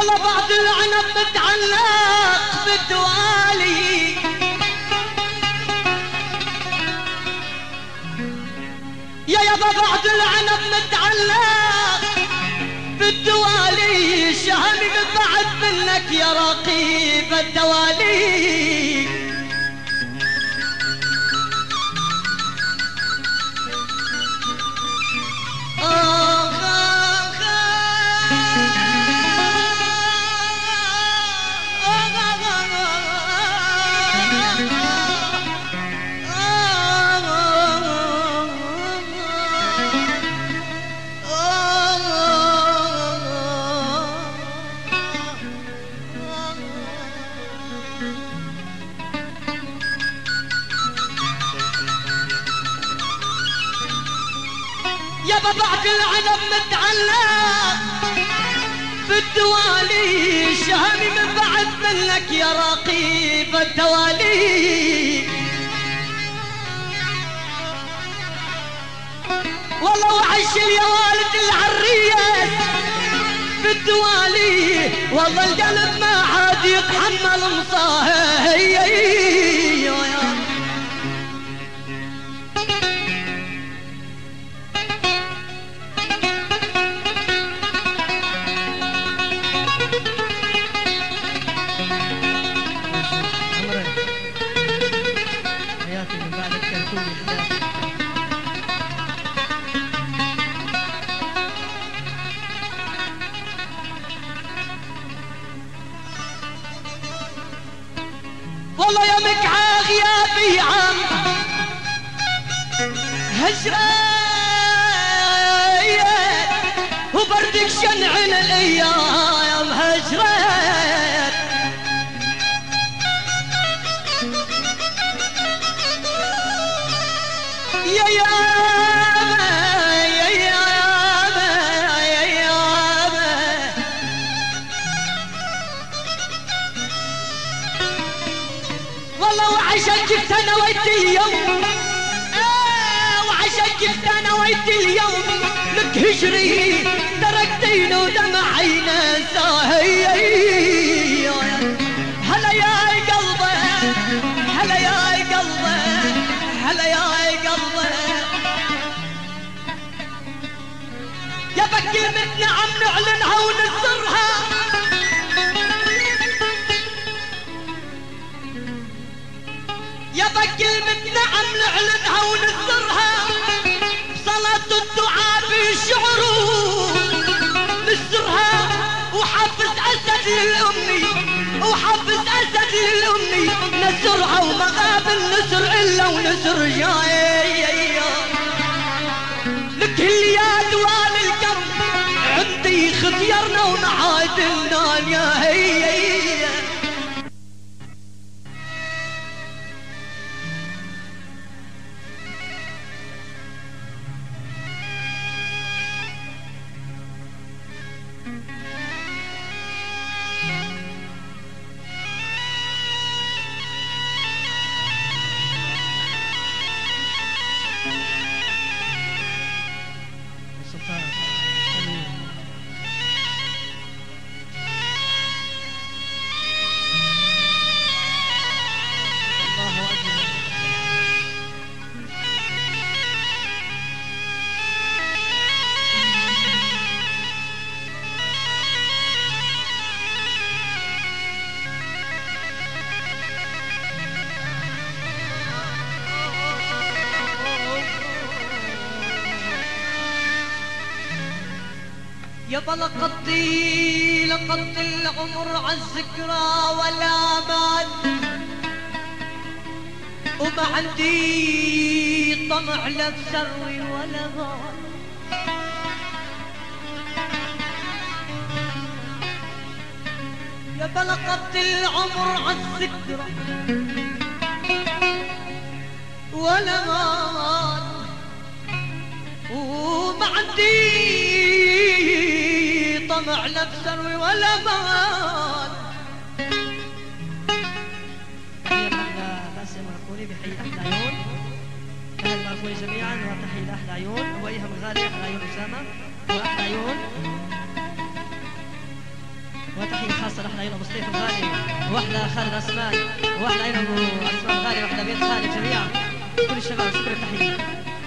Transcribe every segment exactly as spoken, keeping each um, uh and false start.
والله بعد العنب متعلق بالدوالي يا يابا بعد العنب متعلق بالدوالي شهمي من بعد منك يا رقيب الدوالي يابا بعد العنب متعلق بالدوالي شهمي من بعد منك يا رقيب الدوالي والله وعش يا والد العريس بالدوالي والله القلب ما عاد يتحمل مصاهي والله يا مكعى غيابي عم هجريت وبردك شنع الايام هجريت يا ياما يا ياما يا ياما والله وعشان جبت انا ويدي اليوم آه وعشان جبت انا ويدي اليوم لك هجري تركتيني ودمعي نساهي هلا يا قلبي هلا يا قلبي هلا يا قلبي يا بكلمة نعم نعلنها ونسرها يا بكلمة نعم نعلنها ونسرها صلاة الدعاء بشعره نسرها وحافظ أسد للأمي وحافظ أسد للأمي نسرها وما غاب النسر إلا ونسر جاي لك اليد والقلب عندي خطيرنا ومعادلنا يا هي, هي يا بلقضي لقضي العمر عالذكرى والآمال وما عندي طمع لا بثروي ولا مال يا بلقضي العمر عالذكرى ولا مال وما عندي طمع لا بثروي ولا مال باسم مرفوني بحي أحلى عيون أهل مرفوني جميعا وتحية لأحلى عيون وإيهم غالي أحلى عيون أسامة وأحلى عيون وتحية خاصة لأحلى عين أبو سطيف الغالي، وأحلى خالد عثمان، وأحلى عين أبو عثمان الغالي، وأحلى بيت خالد جميعا، كل الشباب شكرا التحية.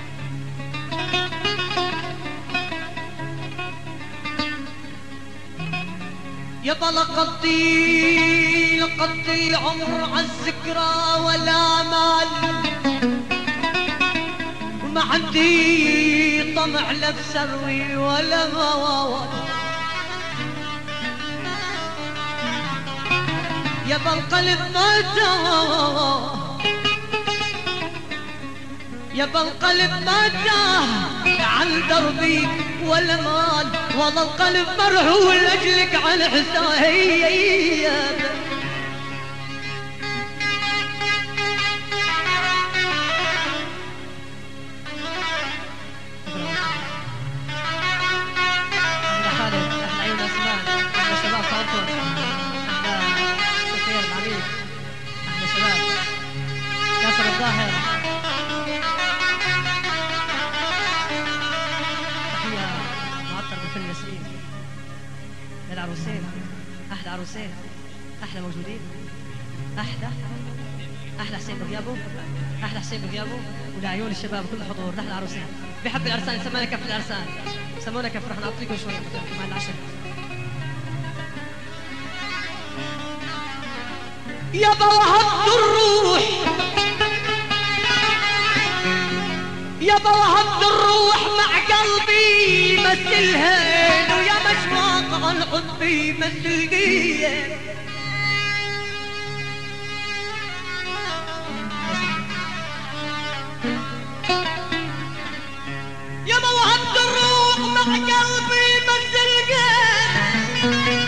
يبا لقضي لقضي العمر عالذكرى والآمال، وما عندي طمع لا بثروي ولا موال. يبا القلب ما تاه، يبا القلب ما تاه عن دربي ولا مال، والله القلب مرهول لاجلك على حسابي. أحلى خالد، أحلى عيون أسمان، أحلى شباب طنطا، أحلى سفير العميد، أحلى شباب ياسر الظاهر. تحية معطر بفيلم ياسمين للعروسين، أحلى عروسين، أحلى موجودين، أحلى أحلى حسين بغيابه، أحلى حسين بغيابه، ولعيون الشباب كل حضور. نحن عروسين بحب العرسان، يسمونا كف العرسان، يسمونا كف. رح نعطيكم شوية مع العشاء. يابا وهبت الروح، يابا وهبت الروح مع قلبي مثلها، ويا مشواق عن حبي مثل قيه. يابا وهبت الروح مع قلبي مثل قيه،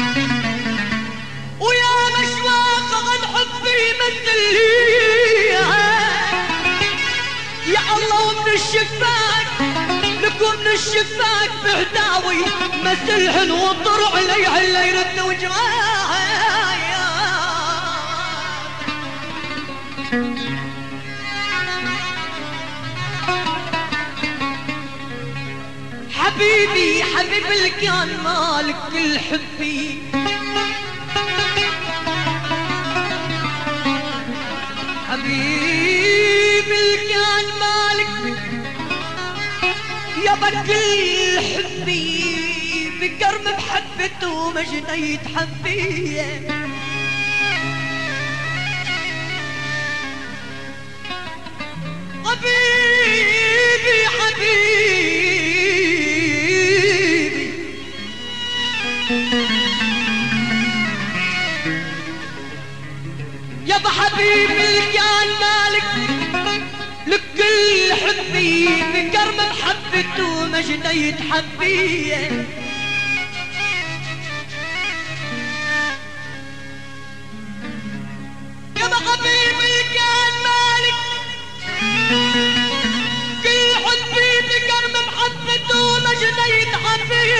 ويا مشواق عن حبي مثل قيه. يا الله ومن الشفاك لكم من الشفاك بهداوي مثلهن وانطر عليها اللي يرد وجهها. حبيبي حبيب اللي كان مالك كل حبي، حبيبي اللي كان مالك يابا كل حبي، بكرم بحبته ما جنيت حبي. حبيبي حبيبي يابا حبيبي اللي كان مالك لكل حبي، بكرم محبته ما جنيت حبي. يابا حبيبي اللي كان مالك كل حبي، بكرم محبته ما جنيت حبي.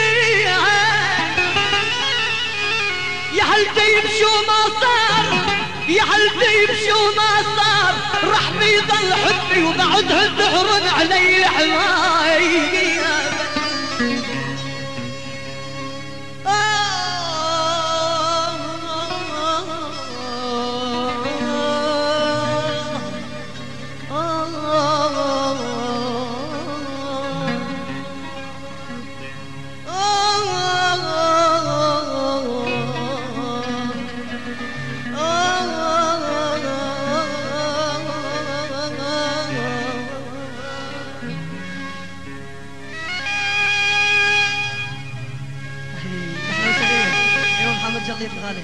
يا هل طيب شو ما صار، يا هل طيب شو ما صار، راح بيضل حبي وبعدها تحرن علي حماي. جليط الغالي.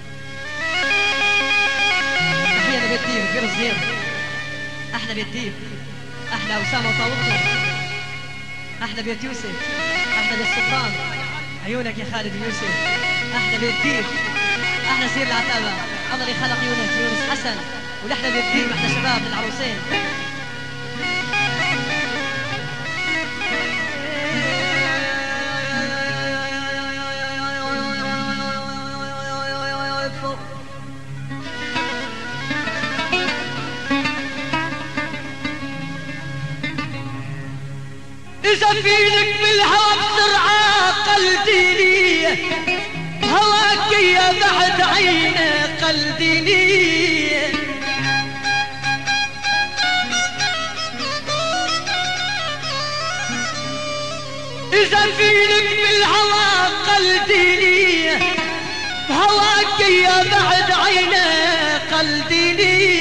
تحية لبيت ديب غير الزين، أحلى بيت ديب، أحلى أسامة وطاوطة، أحلى بيت يوسف، أحلى بيت سلطان، عيونك يا خالد يوسف، أحلى بيت ديب، أحلى سير العتابة، الله اللي خلق يونس يونس حسن، ولحنا بيت ديب أحلى شباب للعروسين. إذا فينك بالهوى بسرعة قلبي لي هواك يا بعد عينه قلديني إذا فينك بالهوى قلديني بهواك يا بعد عينه قلديني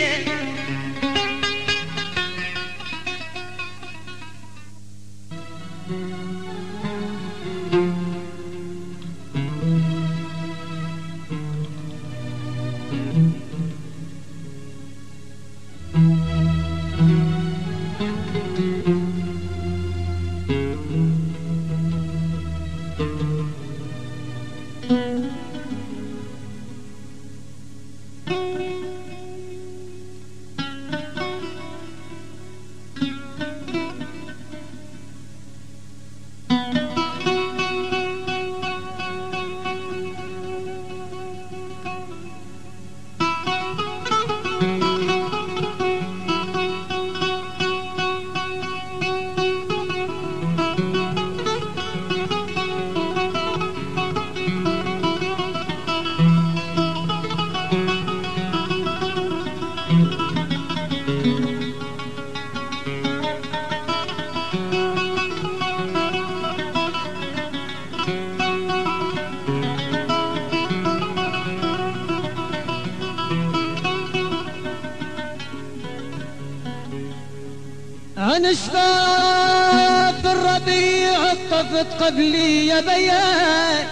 عن شفاف الربيع طفت قبلي يا بيان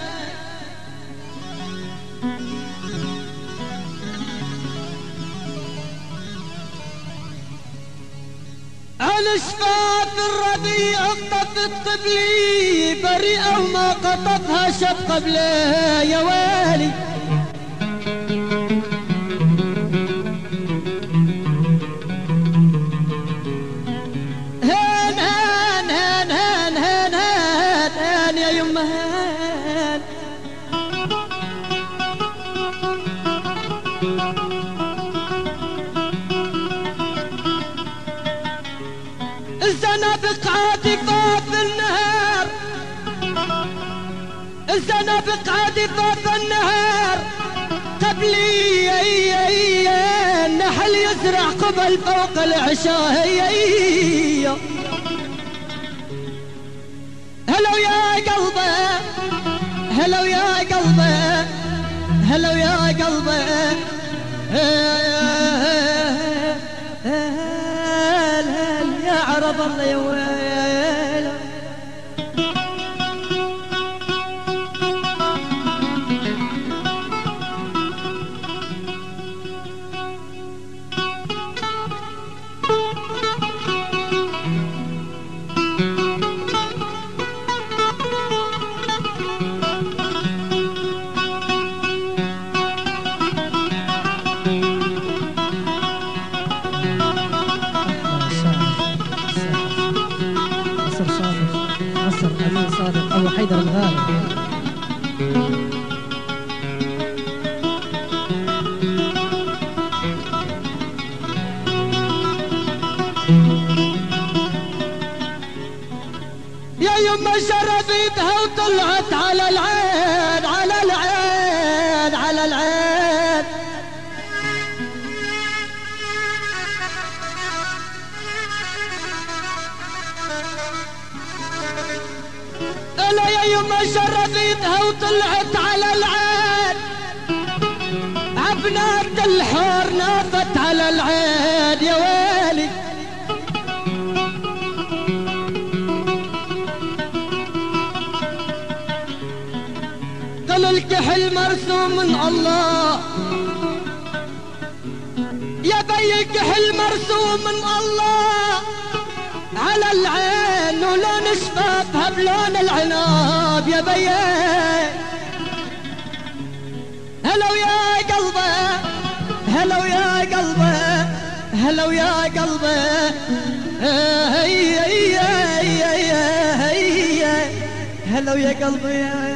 عن شفاف الربيع طفت قبلي بريئة وما قطفها شب قبله يا ويلي الزنابق عاطفة في النهار الزنابق عاطفة في النهار قبلي النحل يزرع قبل فوق العشاء هلو يا قلبي هلو يا قلبي هلو يا قلبي يا عرب الله يا ويلي أمين صادق أبو حيدر الغالي يا يما شرفيتها وطلعت على العين على العين على العين انا يا يما شرفيتها وطلعت على العين عبنات الحور نافت على العين يا ويلي قال الكحل مرسوم من الله يا بي الكحل مرسوم من الله على العين ولون شفافها بلون العناب يا بي هلو يا قلبي هلو يا قلبي هلو يا قلبي هي هي هي هي هلو يا قلبي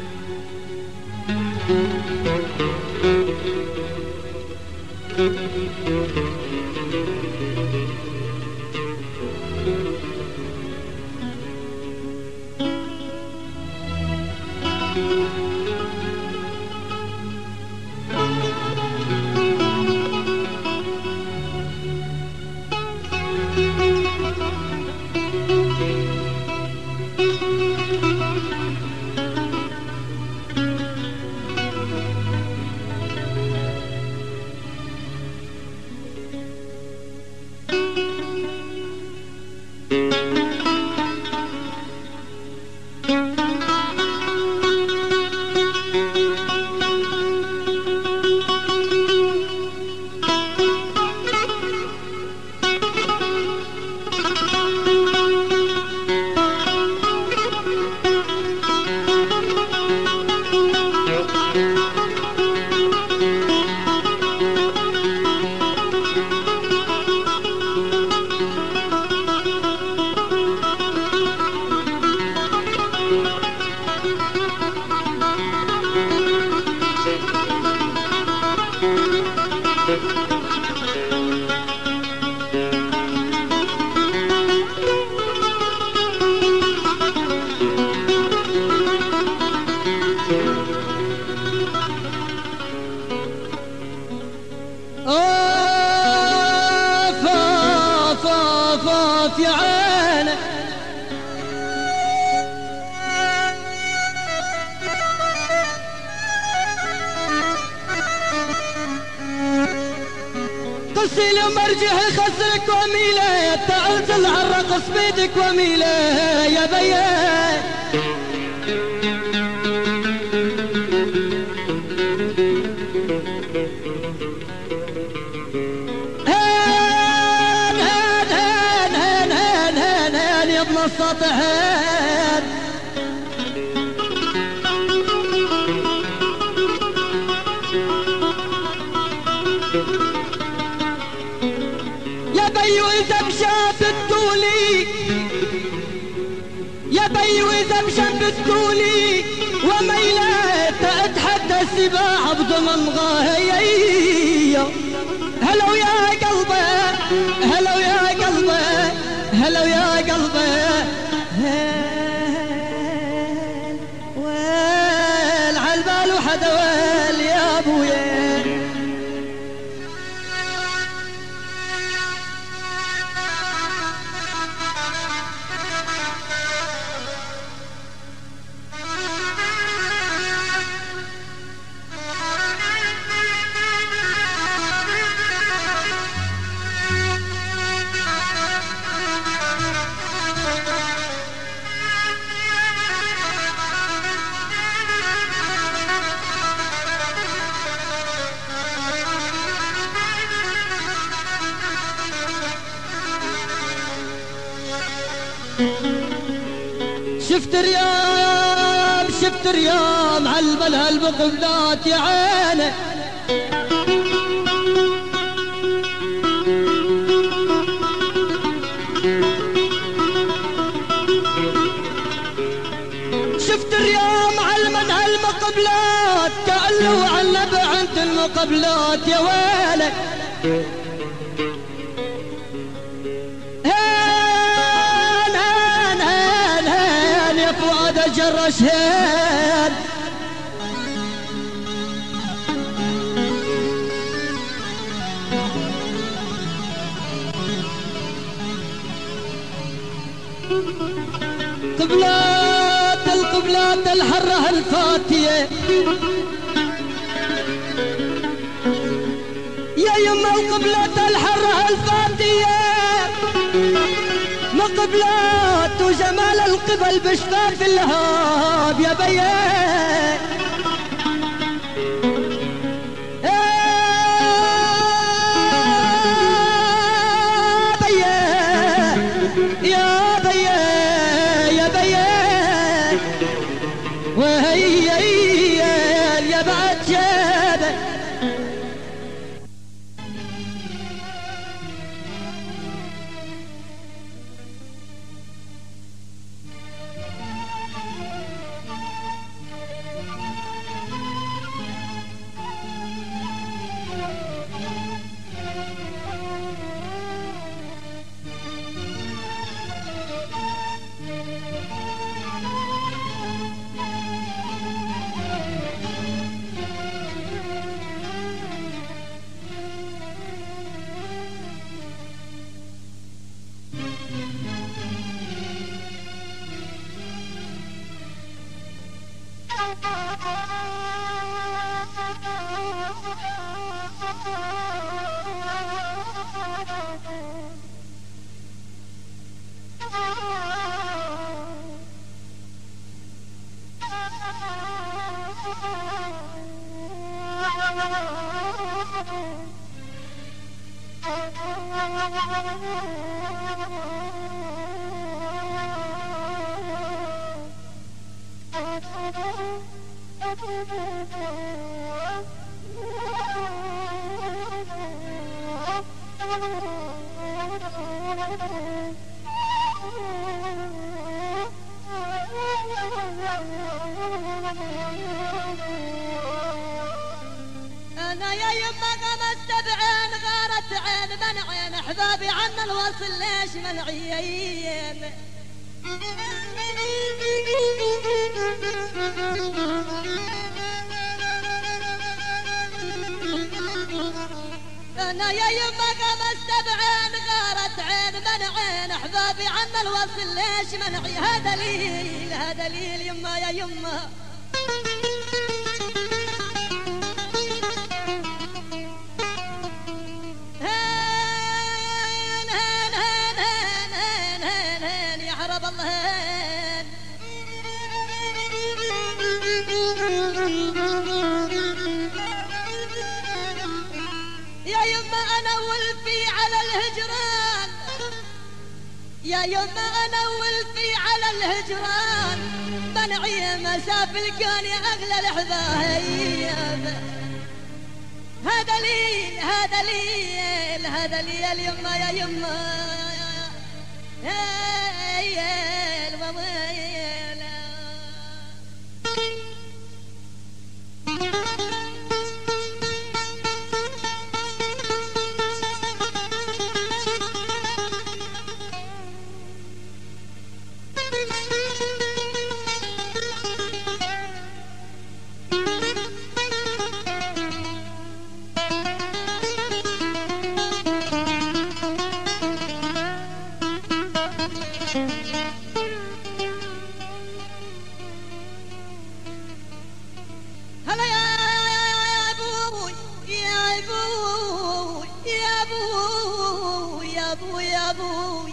Thank you. في عينه قصي لمرجح خسرك وميله تعال تلعرق بيدك وميله يا بيه السطحين يا بيو إذا مشات تقولي يا بيو إذا مشات تقولي وميلات أتحدى السباع بضمن غاية هلو يا قلبي هلو يا قلبي هلو يا قلبي هيل ويل عالبال وحدا ويل يا ابويا شفت ريام شفت ريام عالبلها البقبلات يا عيني شفت ريام عالمنها المقبلات كأنه علب عند المقبلات يا ويلي جرش هين قبلات القبلات الحرة الفاتية يا يما القبلات الحرة الفاتية مقبلات وجمال القبل بشفاف اللهاب يا بيه يا بيه يا بيه وهي يا بعد جابه انا يا يما غمست بعين غارت عين من عين احبابي عنا الوصل ليش منعين انا يا يما غمست بعين غارت عين من عين احبابي عنا الوصل ليش منعي هذا دليل هذا دليل يما يا يما هان هان هان هان هان هان هان يا عرب الله هان يا يما انا ولفي على الهجران يا يما انا ولفي على الهجران منعي مساف الكون يا اغلى الاحباب هذا دليل هذا دليل هذا دليل يما يا يما يا الوويل هلا يا ابوي يا ابوي يا ابوي يا ابوي يا ابوي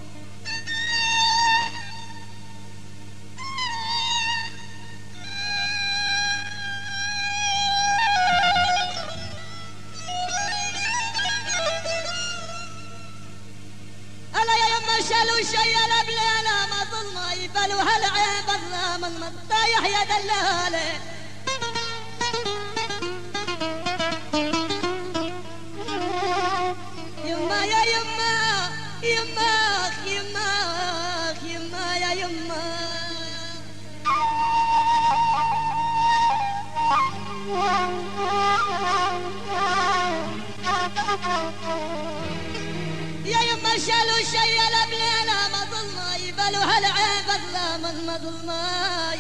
هلا يا يما شالوا شيله بليله ما ظلمه يبلوا هالعيب الظلام المطايح يا دلاله يما يا يما يما يما يما يا يما يا يما شالوا شيله بليله ما ظلمه يبلوا هالعيب الظلام المظلماي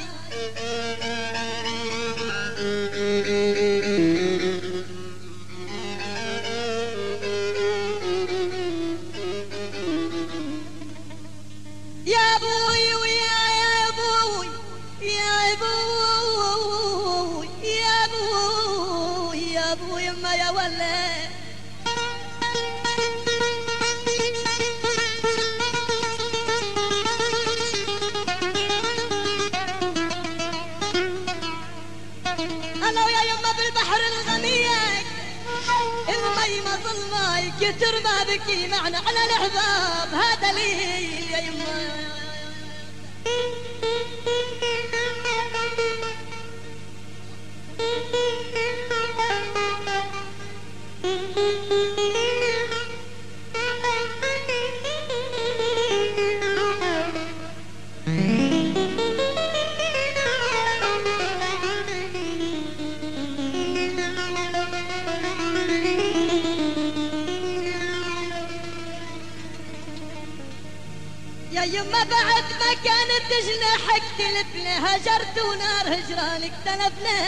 يا ابوي ويا يا ابوي يا ابوي يا ابوي يا ابوي يما يا ولد انا ويا يما بالبحر الغميق المي ما ظلماي كتر ما بكي معنا على الاحباب هذا دليل يا يما يا يما بعد ما كانت تجنحك تلفنا هجرت ونار هجرانك تلفنا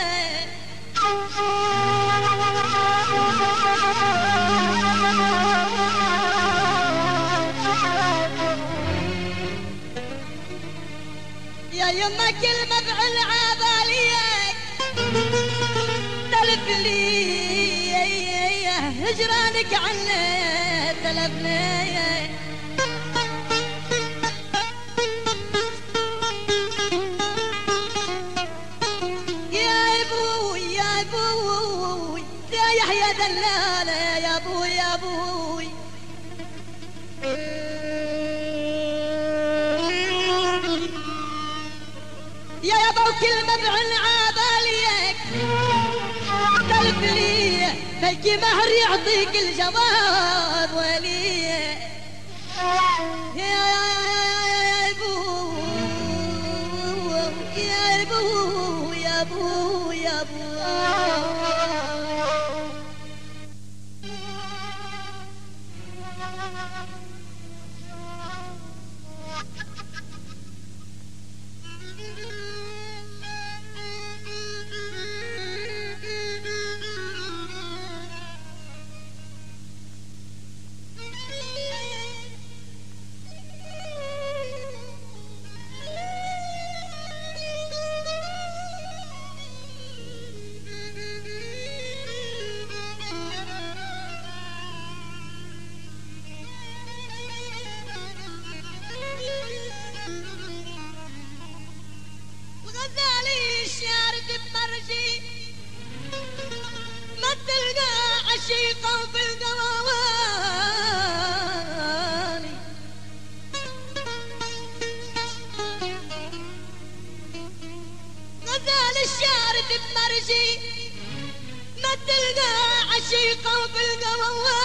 يا يما كلمة بعل عباليك تلف لي هجرانك عنا تلفنا يا ابوي يا ابوي يا يحيى دلالة يا ابوي يا ابوي ابوي يا يابا وكلمة بعن عباليك قلب لي بلكي مهر يعطيك الجواب ولي يا ابو يا ابو يا ابو يا ابو الغزالي شارد بمرجي ما تلقى عشيقة بالقواني غزال الشارد بمرجي ما تلقى عشيقة بالقواني